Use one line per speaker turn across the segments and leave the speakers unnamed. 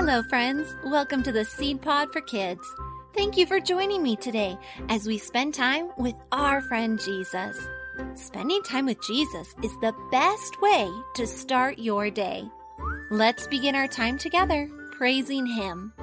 Hello, friends. Welcome to the Seed Pod for Kids. Thank you for joining me today as we spend time with our friend Jesus. Spending time with Jesus is the best way to start your day. Let's begin our time together praising Him.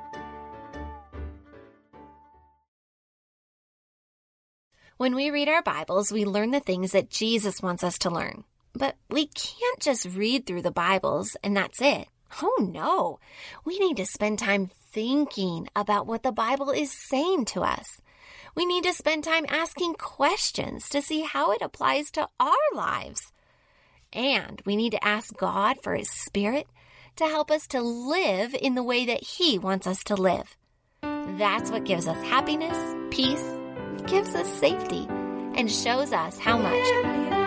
When we read our Bibles, we learn the things that Jesus wants us to learn. But we can't just read through the Bibles and that's it. Oh no, we need to spend time thinking about what the Bible is saying to us. We need to spend time asking questions to see how it applies to our lives. And we need to ask God for His Spirit to help us to live in the way that He wants us to live. That's what gives us happiness, peace, gives us safety, and shows us how much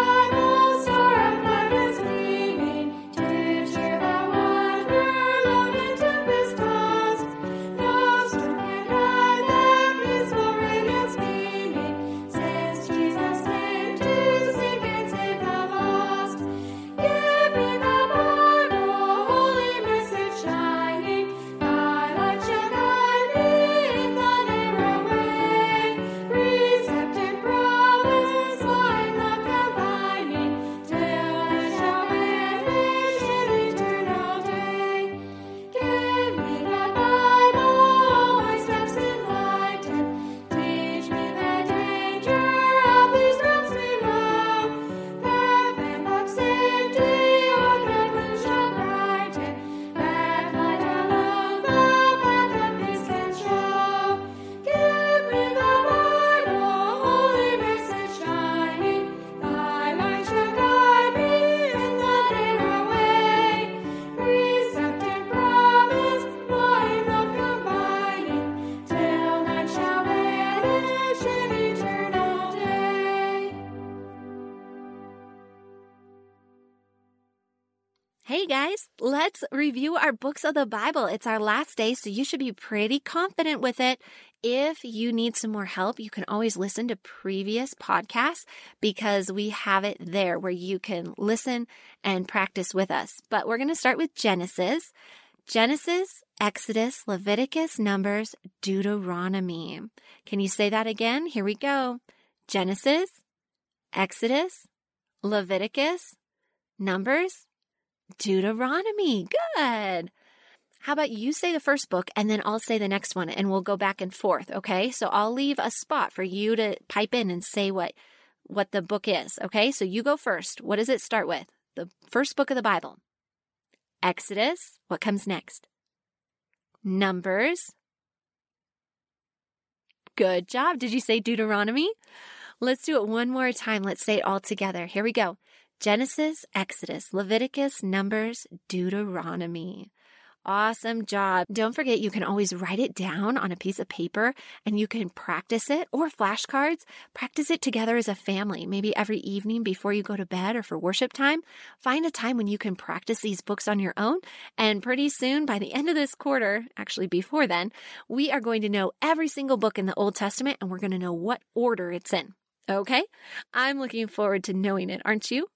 Hey guys, let's review our books of the Bible. It's our last day, so you should be pretty confident with it. If you need some more help, you can always listen to previous podcasts because we have it there where you can listen and practice with us. But we're going to start with Genesis. Genesis, Exodus, Leviticus, Numbers, Deuteronomy. Can you say that again? Here we go. Genesis, Exodus, Leviticus, Numbers, Deuteronomy. Good. How about you say the first book and then I'll say the next one and we'll go back and forth, okay? So I'll leave a spot for you to pipe in and say what the book is, okay? So you go first. What does it start with? The first book of the Bible. Exodus. What comes next? Numbers. Good job. Did you say Deuteronomy? Let's do it one more time. Let's say it all together. Here we go. Genesis, Exodus, Leviticus, Numbers, Deuteronomy. Awesome job. Don't forget, you can always write it down on a piece of paper and you can practice it or flashcards. Practice it together as a family, maybe every evening before you go to bed or for worship time. Find a time when you can practice these books on your own. And pretty soon, by the end of this quarter, actually before then, we are going to know every single book in the Old Testament and we're going to know what order it's in. Okay? I'm looking forward to knowing it, aren't you?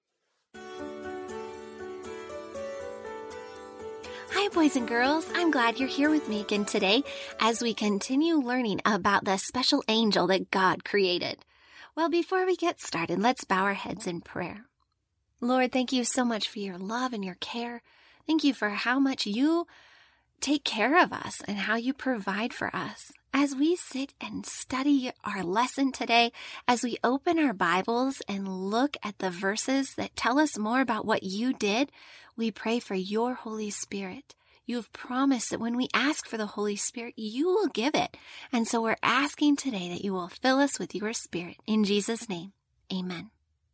Hi, boys and girls. I'm glad you're here with me again today as we continue learning about the special angel that God created. Well, before we get started, let's bow our heads in prayer. Lord, thank you so much for your love and your care. Thank you for how much you take care of us and how you provide for us. As we sit and study our lesson today, as we open our Bibles and look at the verses that tell us more about what you did, we pray for your Holy Spirit. You have promised that when we ask for the Holy Spirit, you will give it. And so we're asking today that you will fill us with your Spirit. In Jesus' name, amen.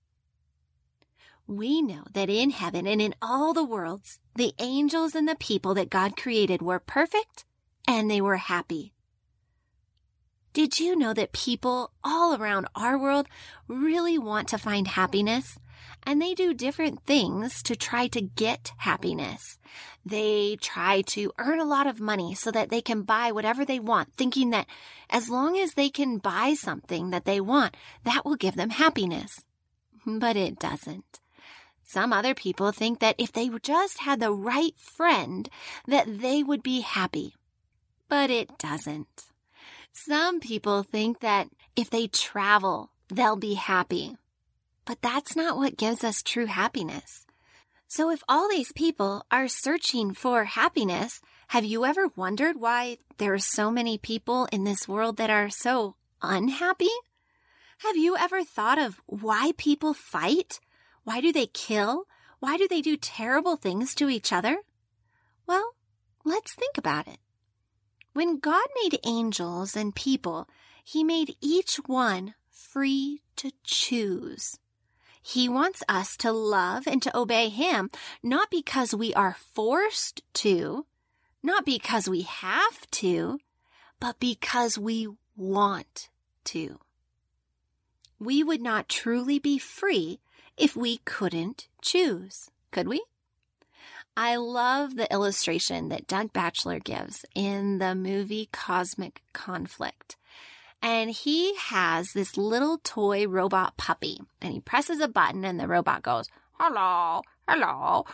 We know that in heaven and in all the worlds, the angels and the people that God created were perfect and they were happy. Did you know that people all around our world really want to find happiness? And they do different things to try to get happiness. They try to earn a lot of money so that they can buy whatever they want, thinking that as long as they can buy something that they want, that will give them happiness. But it doesn't. Some other people think that if they just had the right friend, that they would be happy. But it doesn't. Some people think that if they travel, they'll be happy. But that's not what gives us true happiness. So if all these people are searching for happiness, have you ever wondered why there are so many people in this world that are so unhappy? Have you ever thought of why people fight? Why do they kill? Why do they do terrible things to each other? Well, let's think about it. When God made angels and people, He made each one free to choose. He wants us to love and to obey Him, not because we are forced to, not because we have to, but because we want to. We would not truly be free if we couldn't choose, could we? I love the illustration that Doug Batchelor gives in the movie Cosmic Conflict. And he has this little toy robot puppy, and he presses a button and the robot goes, hello, hello.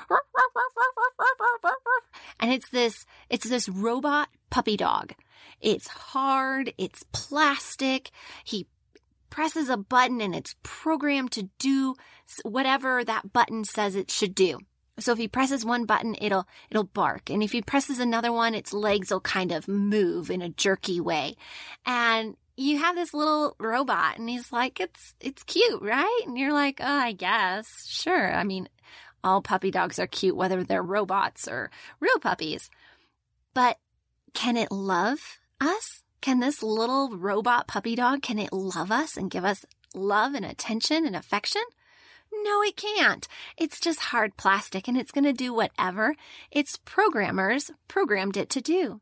And it's this robot puppy dog. It's hard, it's plastic. He presses a button and it's programmed to do whatever that button says it should do. So if he presses one button, it'll bark. And if he presses another one, its legs will kind of move in a jerky way. And you have this little robot and he's like, it's cute, right? And you're like, oh, I guess. Sure. I mean, all puppy dogs are cute, whether they're robots or real puppies. But can it love us? Can this little robot puppy dog, can it love us and give us love and attention and affection? No, it can't. It's just hard plastic and it's going to do whatever its programmers programmed it to do.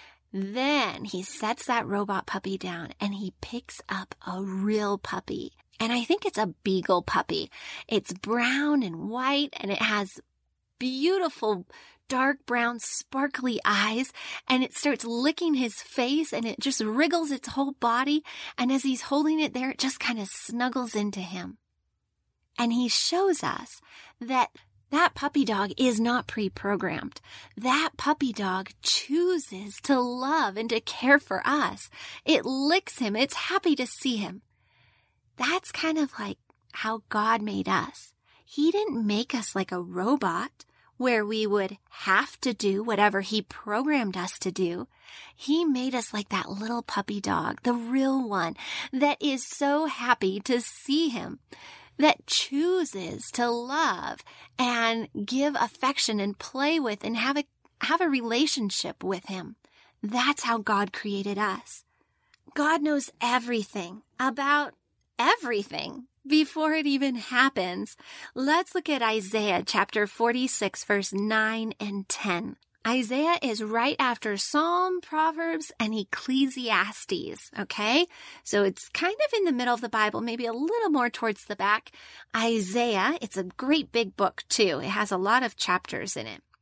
Then he sets that robot puppy down and he picks up a real puppy. And I think it's a beagle puppy. It's brown and white and it has beautiful dark brown sparkly eyes, and it starts licking his face and it just wriggles its whole body. And as he's holding it there, it just kind of snuggles into him. And he shows us that puppy dog is not pre-programmed. That puppy dog chooses to love and to care for us. It licks him. It's happy to see him. That's kind of like how God made us. He didn't make us like a robot where we would have to do whatever He programmed us to do. He made us like that little puppy dog, the real one, that is so happy to see Him, that chooses to love and give affection and play with and have a relationship with Him. That's how God created us. God knows everything about everything before it even happens. Let's look at Isaiah chapter 46, verse 9 and 10. Isaiah is right after Psalm, Proverbs, and Ecclesiastes, okay? So it's kind of in the middle of the Bible, maybe a little more towards the back. Isaiah, it's a great big book too. It has a lot of chapters in it.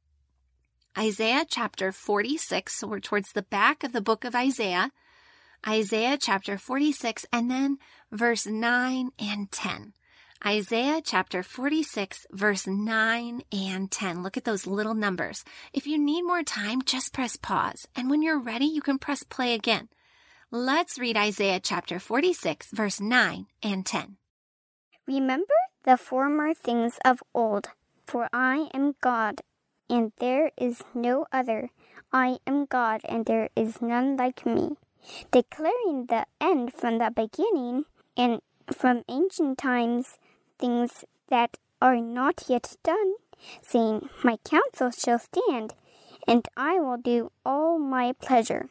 Isaiah chapter 46, so we're towards the back of the book of Isaiah. Isaiah chapter 46, and then verse 9 and 10. Isaiah chapter 46, verse 9 and 10. Look at those little numbers. If you need more time, just press pause. And when you're ready, you can press play again. Let's read Isaiah chapter 46, verse 9 and 10.
Remember the former things of old, for I am God, and there is no other. I am God, and there is none like me, declaring the end from the beginning, and from ancient times things that are not yet done, saying, my counsel shall stand, and I will do all my pleasure.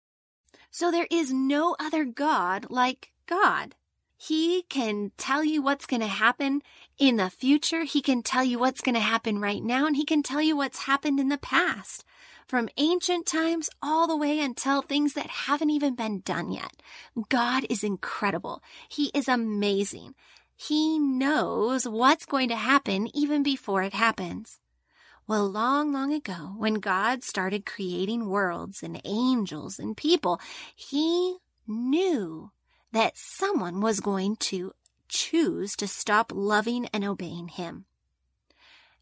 So there is no other God like God. He can tell you what's going to happen in the future. He can tell you what's going to happen right now, and He can tell you what's happened in the past. From ancient times all the way until things that haven't even been done yet. God is incredible. He is amazing. He knows what's going to happen even before it happens. Well, long, long ago, when God started creating worlds and angels and people, He knew that someone was going to choose to stop loving and obeying Him.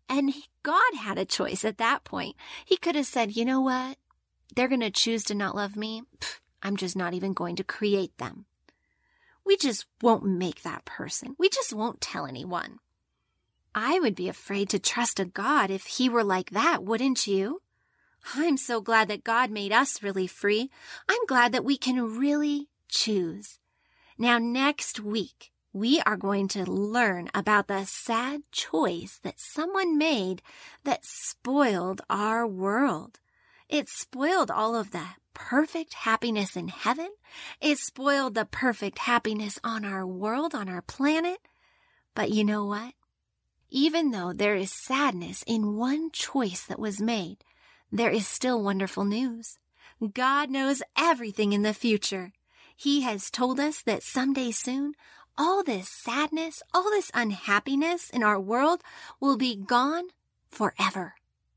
And God had a choice at that point. He could have said, you know what? They're going to choose to not love me. I'm just not even going to create them. We just won't make that person. We just won't tell anyone. I would be afraid to trust a God if he were like that, wouldn't you? I'm so glad that God made us really free. I'm glad that we can really choose. Now, next week, we are going to learn about the sad choice that someone made that spoiled our world. It spoiled all of the perfect happiness in heaven. It spoiled the perfect happiness on our world, on our planet. But you know what? Even though there is sadness in one choice that was made, there is still wonderful news. God knows everything in the future. He has told us that someday soon, all this sadness, all this unhappiness in our world will be gone forever.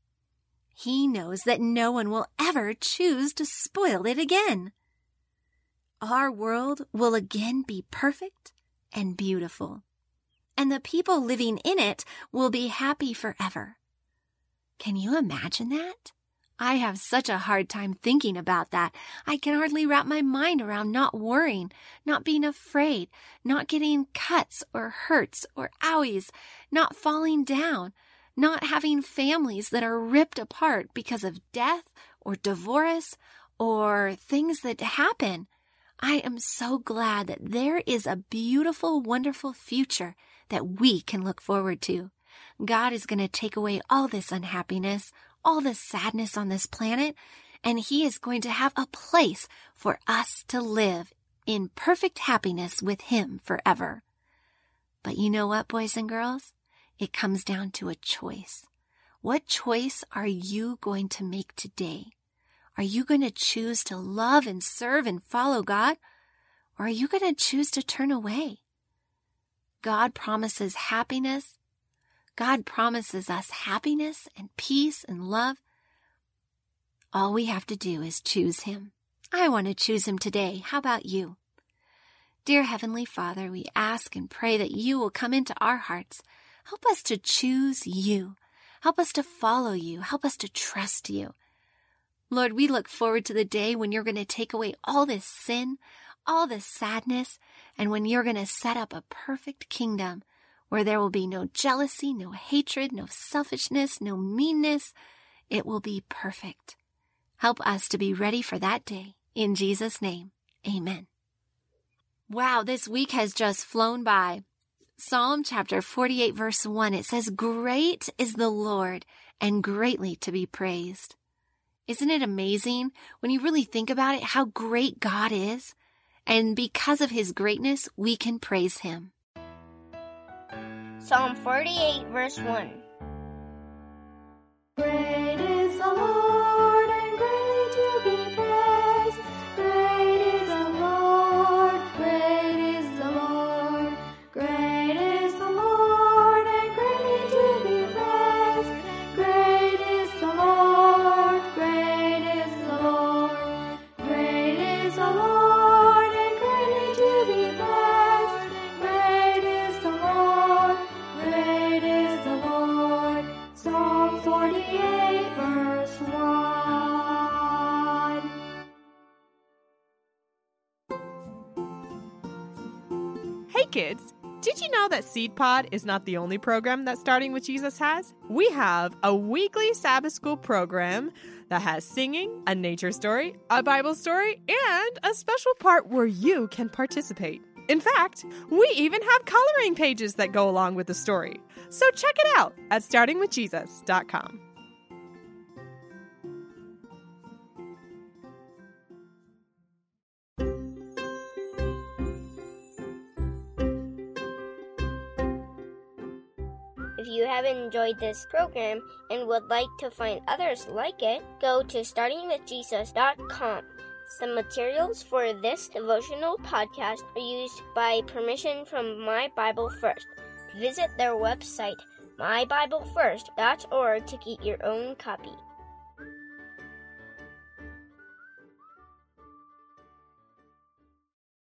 He knows that no one will ever choose to spoil it again. Our world will again be perfect and beautiful, and the people living in it will be happy forever. Can you imagine that? I have such a hard time thinking about that. I can hardly wrap my mind around not worrying, not being afraid, not getting cuts or hurts or owies, not falling down, not having families that are ripped apart because of death or divorce or things that happen. I am so glad that there is a beautiful, wonderful future that we can look forward to. God is going to take away all this unhappiness, all the sadness on this planet, and he is going to have a place for us to live in perfect happiness with him forever. But you know what, boys and girls? It comes down to a choice. What choice are you going to make today? Are you going to choose to love and serve and follow God? Or are you going to choose to turn away? God promises happiness. God promises us happiness and peace and love. All we have to do is choose him. I want to choose him today. How about you? Dear Heavenly Father, we ask and pray that you will come into our hearts. Help us to choose you. Help us to follow you. Help us to trust you. Lord, we look forward to the day when you're going to take away all this sin, all this sadness, and when you're going to set up a perfect kingdom where there will be no jealousy, no hatred, no selfishness, no meanness. It will be perfect. Help us to be ready for that day. In Jesus' name, amen. Wow, this week has just flown by. Psalm chapter 48, verse 1, it says, "Great is the Lord and greatly to be praised." Isn't it amazing when you really think about it, how great God is? And because of his greatness, we can praise him.
Psalm 48, verse 1.
Great is the Lord and greatly to be praised. Great is the Lord, great is the Lord. Great is the Lord and greatly to be praised. Great is the Lord, great is the Lord. Great is the Lord and greatly to be praised. Great is the Lord, great is the Lord. Psalm 48, verse 1.
Hey kids, did you know that Seed Pod is not the only program that Starting with Jesus has? We have a weekly Sabbath school program that has singing, a nature story, a Bible story, and a special part where you can participate. In fact, we even have coloring pages that go along with the story. So check it out at startingwithjesus.com.
If you have enjoyed this program and would like to find others like it, go to startingwithjesus.com. The materials for this devotional podcast are used by permission from My Bible First. Visit their website, mybiblefirst.org, to get your own copy.